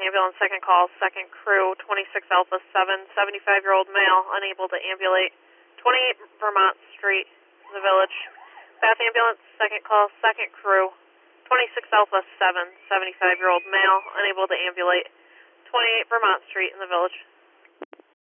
Ambulance, second call, second crew, 26 Alpha 7, 75-year-old male, unable to ambulate, 28 Vermont Street, the Village. Bath Ambulance, second call, second crew, 26 Alpha 7, 75-year-old male, unable to ambulate, 28 Vermont Street in the Village.